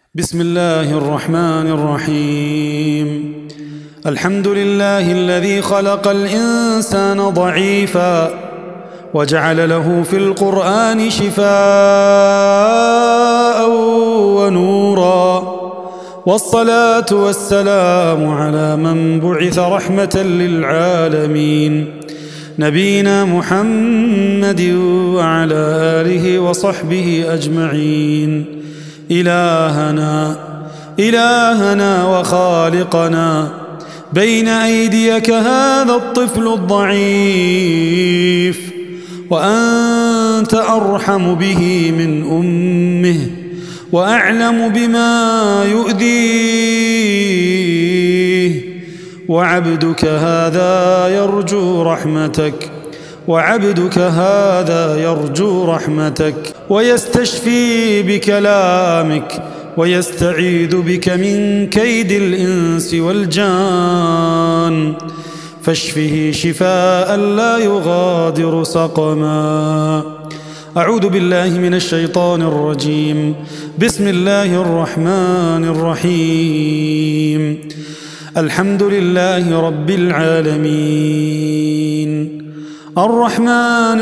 بسم الله الرحمن الرحيم. الحمد لله الذي خلق الإنسان ضعيفا وجعل له في القرآن شفاء ونورا، والصلاة والسلام على من بعث رحمة للعالمين نبينا محمد وعلى آله وصحبه أجمعين. إلهنا وخالقنا، بين أيديك هذا الطفل الضعيف وأنت أرحم به من أمه وأعلم بما يؤذيه، وعبدك هذا يرجو رحمتك ويستشفي بكلامك ويستعيذ بك من كيد الإنس والجان، فاشفه شفاء لا يغادر سقما. أعوذ بالله من الشيطان الرجيم. بسم الله الرحمن الرحيم. الحمد لله رب العالمين، الرحمن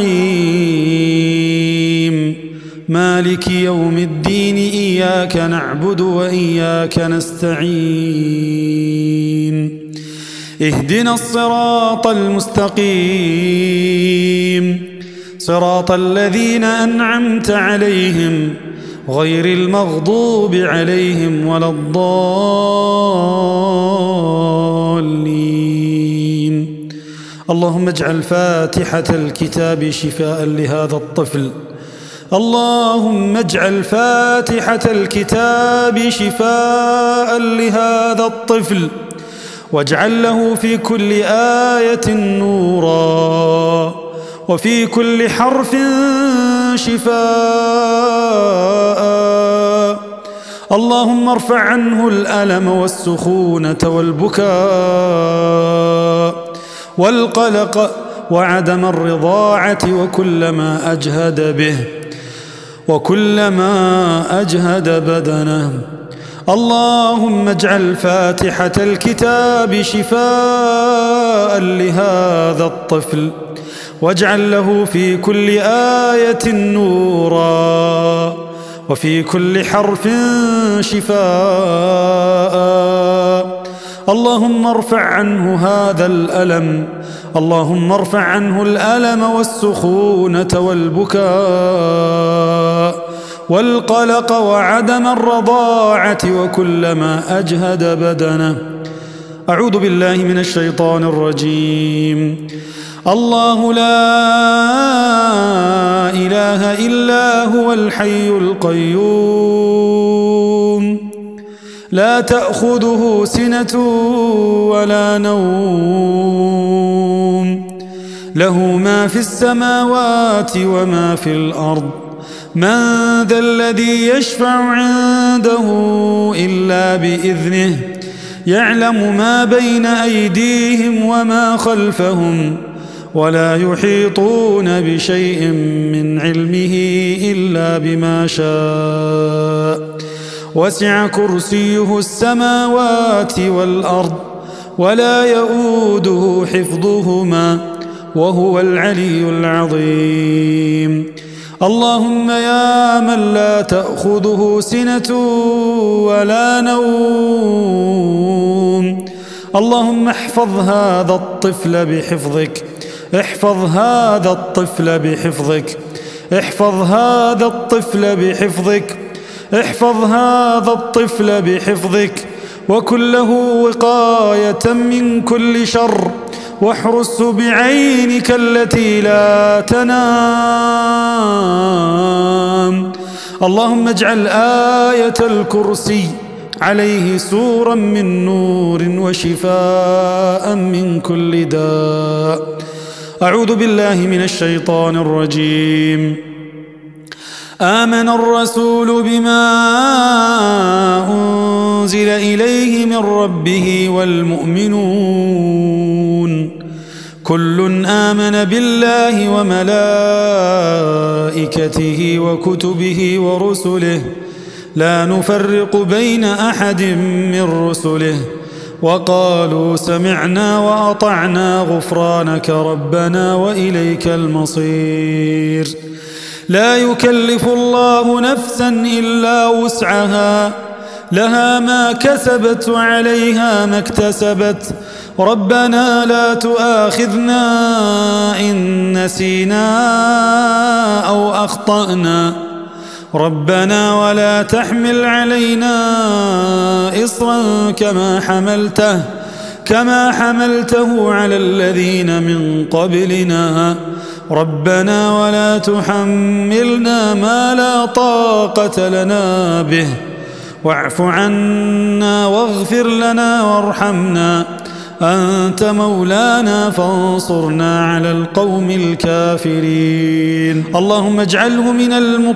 الرحيم، مالك يوم الدين، إياك نعبد وإياك نستعين، اهدنا الصراط المستقيم، صراط الذين أنعمت عليهم غير المغضوب عليهم ولا الضالين. اللهم اجعل فاتحة الكتاب شفاء لهذا الطفل، اللهم اجعل فاتحة الكتاب شفاء لهذا الطفل، واجعل له في كل آية نورا، وفي كل حرف شفاء. اللهم ارفع عنه الألم والسخونة والبكاء والقلق وعدم الرضاعة وكل ما أجهد بدنه. اللهم اجعل فاتحة الكتاب شفاء لهذا الطفل، واجعل له في كل آية نورا، وفي كل حرف شفاء. اللهم ارفع عنه الألم والسخونة والبكاء والقلق وعدم الرضاعة وكل ما أجهد بدنه. أعوذ بالله من الشيطان الرجيم. الله لا إله إلا هو الحي القيوم، لا تأخذه سنة ولا نوم، له ما في السماوات وما في الأرض. من ذا الذي يشفع عنده إلا بإذنه، يعلم ما بين أيديهم وما خلفهم، ولا يحيطون بشيء من علمه إلا بما شاء. وسع كرسيه السماوات والأرض، ولا يؤوده حفظهما، وهو العلي العظيم. اللهم يا من لا تأخذه سنة ولا نوم، اللهم احفظ هذا الطفل بحفظك، احفظ هذا الطفل بحفظك، احفظ هذا الطفل بحفظك، احفظ هذا الطفل بحفظك، وكن له وقاية من كل شر، واحرسه بعينك التي لا تنام. اللهم اجعل آية الكرسي عليه سورا من نور وشفاء من كل داء. أعوذ بالله من الشيطان الرجيم. آمن الرسول بما أنزل إليه من ربه والمؤمنون كل آمن بالله وملائكته وكتبه ورسله لا نفرق بين أحد من رسله وقالوا سمعنا وأطعنا غفرانك ربنا وإليك المصير. لا يكلف الله نفسا إلا وسعها، لها ما كسبت وعليها ما اكتسبت. ربنا لا تؤاخذنا إن نسينا أو أخطأنا، ربنا ولا تحمل علينا إصرا كما حملته على الذين من قبلنا، ربنا ولا تحملنا ما لا طاقة لنا به، واعف عنا واغفر لنا وارحمنا، أنت مولانا فانصرنا على القوم الكافرين. اللهم اجعله من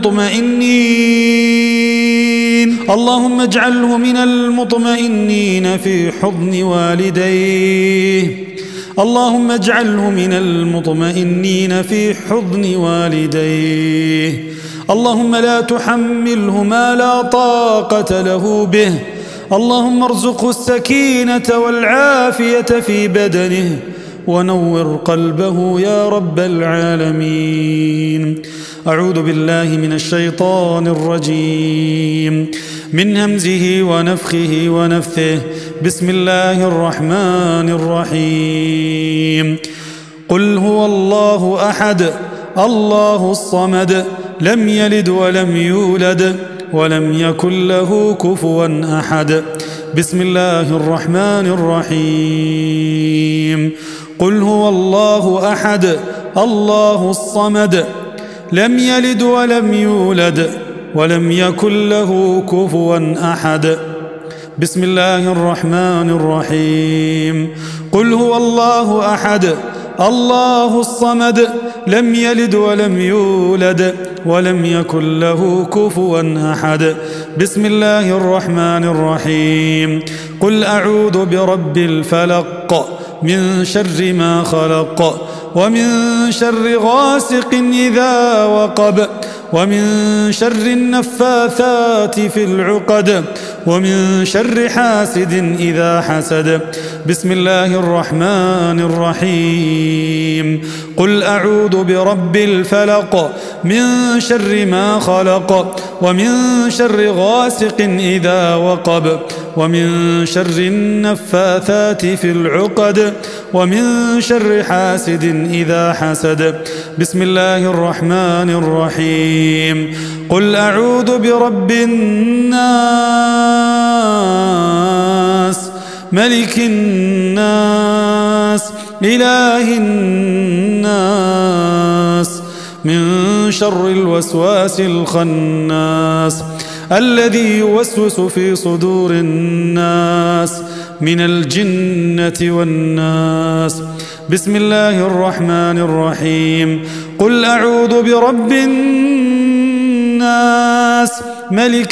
المطمئنين في حضن والديه، اللهم اجعله من المطمئنين في حضن والديه. اللهم لا تحمله ما لا طاقة له به، اللهم ارزقه السكينة والعافية في بدنه ونور قلبه يا رب العالمين. أعوذ بالله من الشيطان الرجيم، من همزه ونفخه ونفثه. بسم الله الرحمن الرحيم. قل هو الله أحد الله الصمد لم يلد ولم يولد ولم يكن له كفوا أحد. بسم الله الرحمن الرحيم. قل هو الله أحد الله الصمد لم يلد ولم يولد ولم يكن له كفوا أحد. بسم الله الرحمن الرحيم. قل هو الله أحد الله الصمد لم يلد ولم يولد ولم يكن له كفوا أحد. بسم الله الرحمن الرحيم. قل أعوذ برب الفلق من شر ما خلق ومن شر غاسق إذا وقب ومن شر النفاثات في العقد ومن شر حاسد إذا حسد. بسم الله الرحمن الرحيم. قل أعوذ برب الفلق من شر ما خلق ومن شر غاسق إذا وقب ومن شر النفاثات في العقد ومن شر حاسد إذا حسد. بسم الله الرحمن الرحيم. قل أعوذ برب الناس ملك الناس إله الناس من شر الوسواس الخناس الذي يوسوس في صدور الناس من الجنة والناس. بسم الله الرحمن الرحيم. قل أعوذ برب الناس ملك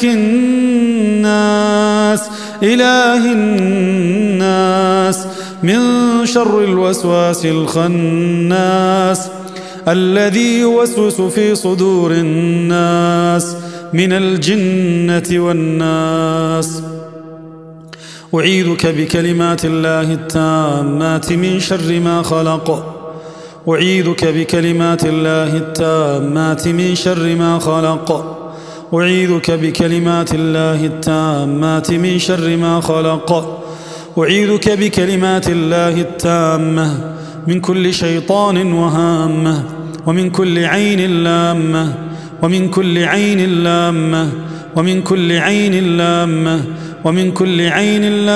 الناس إله الناس من شر الوسواس الخناس الذي يوسوس في صدور الناس من الجنة والناس. أعيذك بكلمات الله التامات من شر ما خلق. أعيذك بكلمات الله التامات من شر ما خلق. أعيذك بكلمات الله التامات من شر ما خلق. أعيذك بكلمات الله التامة من كل شيطان وهامة ومن كل عين لامة ومن كل عين لامة ومن كل عين لامة ومن كل عين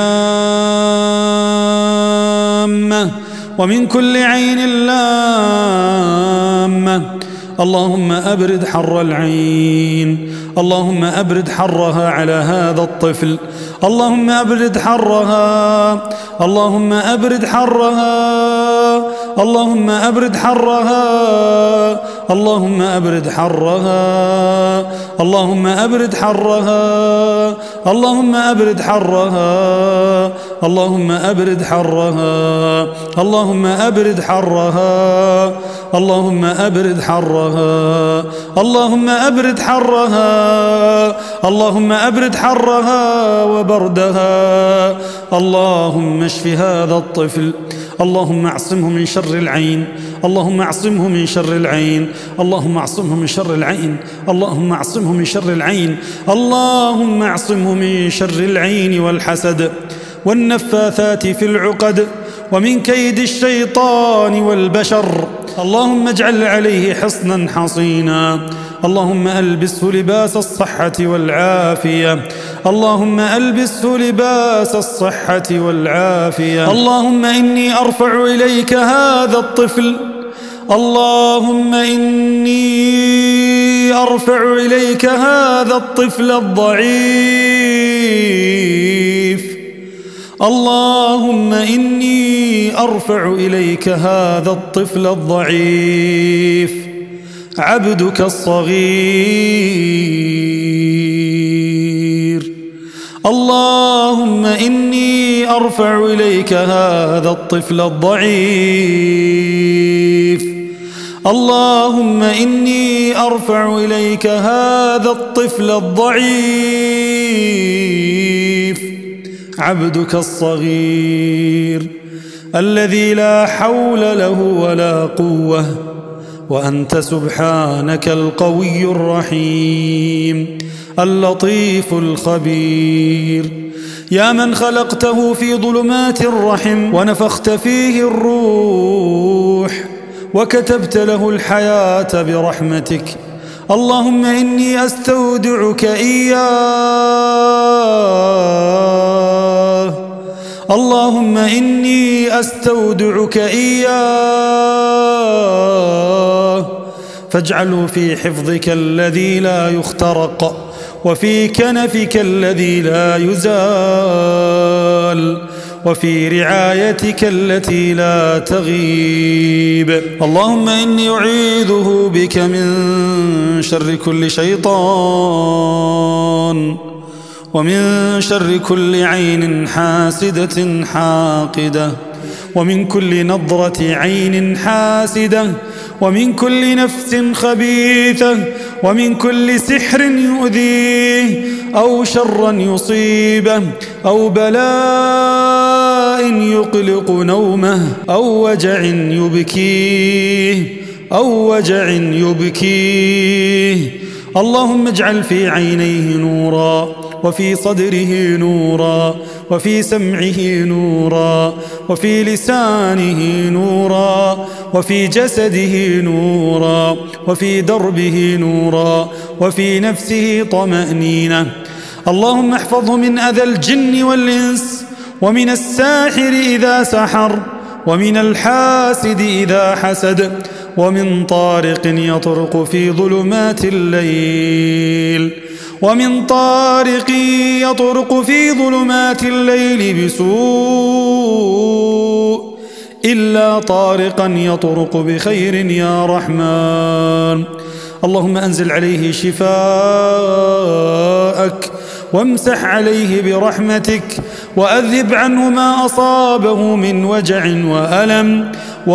لامة ومن كل عين لامة. اللهم أبرد حر العين، اللهم أبرد حرها على هذا الطفل، اللهم أبرد حرها، اللهم أبرد حرها، اللهم أبرد حرها، اللهم أبرد حرها، اللهم أبرد حرها، اللهم أبرد حرها، اللهم أبرد حرها، اللهم أبرد حرها، اللهم أبرد حرها، اللهم أبرد حرها، اللهم أبرد حرها وبردها. اللهم اشف هذا الطفل، اللهم اعصمه من شر العين، اللهم اعصمه من شر العين، اللهم اعصمه من شر العين، اللهم اعصمه من شر العين، اللهم اعصمه من شر العين والحسد والنفاثات في العقد ومن كيد الشيطان والبشر. اللهم اجعل عليه حصنا حصينا، اللهم ألبسه لباس الصحة والعافية، اللهم ألبسه لباس الصحة والعافية. اللهم إني أرفع إليك هذا الطفل، اللهم إني أرفع إليك هذا الطفل الضعيف، اللهم إني أرفع إليك هذا الطفل الضعيف، عبدك الصغير. اللهم إني أرفع إليك هذا الطفل الضعيف، اللهم إني أرفع إليك هذا الطفل الضعيف، عبدك الصغير الذي لا حول له ولا قوة، وأنت سبحانك القوي الرحيم اللطيف الخبير. يا من خلقته في ظلمات الرحم ونفخت فيه الروح وكتبت له الحياة برحمتك، اللهم إني أستودعك إياه، اللهم إني أستودعك إياه، فاجعله في حفظك الذي لا يخترق وفي كنفك الذي لا يزال وفي رعايتك التي لا تغيب. اللهم إني أعيذه بك من شر كل شيطان ومن شر كل عين حاسدة حاقدة ومن كل نظرة عين حاسدة ومن كل نفس خبيثة ومن كل سحر يؤذيه أو شر يصيبه أو بلاء يقلق نومه أو وجع يبكيه اللهم اجعل في عينيه نورا وفي صدره نورا وفي سمعه نورا وفي لسانه نورا وفي جسده نورا وفي دربه نورا وفي نفسه طمأنينة. اللهم احفظه من أذى الجن والإنس ومن الساحر إذا سحر ومن الحاسد إذا حسد ومن طارق يطرق في ظلمات الليل بسوء إلا طارقا يطرق بخير يا رحمن. اللهم أنزل عليه شفاءك وامسح عليه برحمتك وأذهب عنه ما أصابه من وجع وألم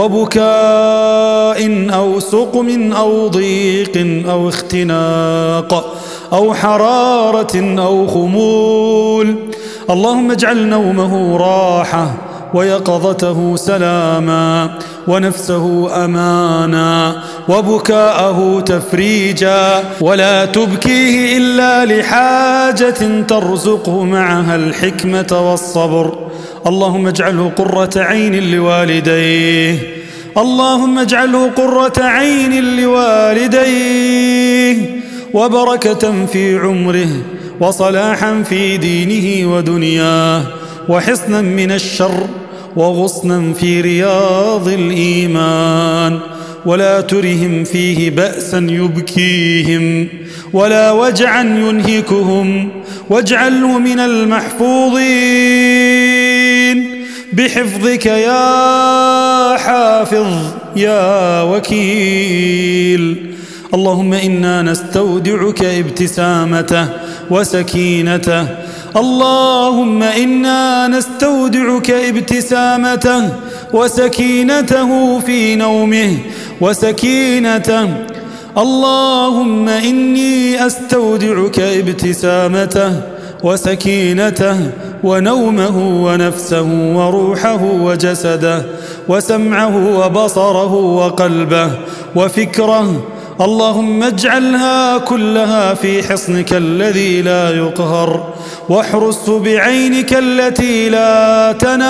وبكاء أو سقم أو ضيق أو اختناق أو حرارة أو خمول. اللهم اجعل نومه راحة ويقظته سلاما ونفسه أمانا وبكاءه تفريجا، ولا تبكيه إلا لحاجة ترزقه معها الحكمة والصبر. اللهم اجعله قرة عين لوالديه، اللهم اجعله قرة عين لوالديه وبركة في عمره وصلاحا في دينه ودنياه وحصنا من الشر وغصنا في رياض الإيمان، ولا ترهم فيه بأسا يبكيهم ولا وجعا ينهكهم، واجعله من المحفوظين بحفظك يا حافظ يا وكيل. اللهم إنا نستودعك ابتسامته وسكينته، اللهم إنا نستودعك ابتسامته وسكينته في نومه وسكينته. اللهم إني أستودعك ابتسامته وسكينته ونومه ونفسه وروحه وجسده وسمعه وبصره وقلبه وفكره. اللهم اجعلها كلها في حصنك الذي لا يقهر، واحرسه بعينك التي لا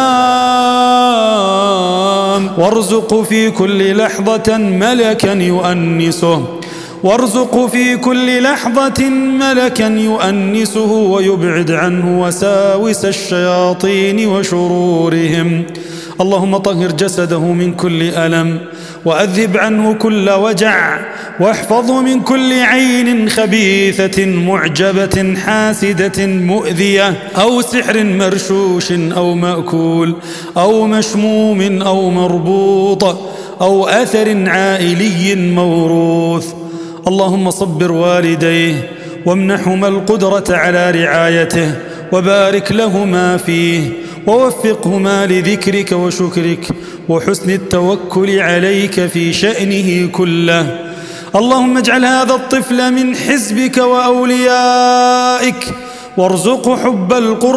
تنام، وارزق في كل لحظة ملكا يؤنسه، وارزق في كل لحظة ملكا يؤنسه ويبعد عنه وساوس الشياطين وشرورهم. اللهم طهر جسده من كل ألم، وأذهب عنه كل وجع، واحفظه من كل عين خبيثة معجبة حاسدة مؤذية، أو سحر مرشوش أو مأكول أو مشموم أو مربوط أو أثر عائلي موروث. اللهم صبر والديه وامنحهما القدرة على رعايته، وبارك لهما فيه، ووفقهما لذكرك وشكرك وحسن التوكل عليك في شأنه كله. اللهم اجعل هذا الطفل من حزبك وأوليائك، وارزقه حب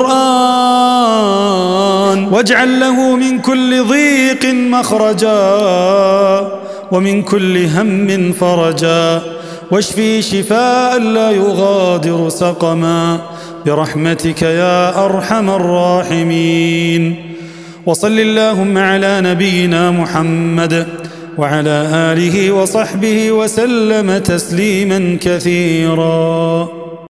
القرآن، واجعل له من كل ضيق مخرجا ومن كل هم فرجا، واشفي شفاء لا يغادر سقما برحمتك يا أرحم الراحمين. وصل اللهم على نبينا محمد وعلى آله وصحبه وسلم تسليما كثيرا.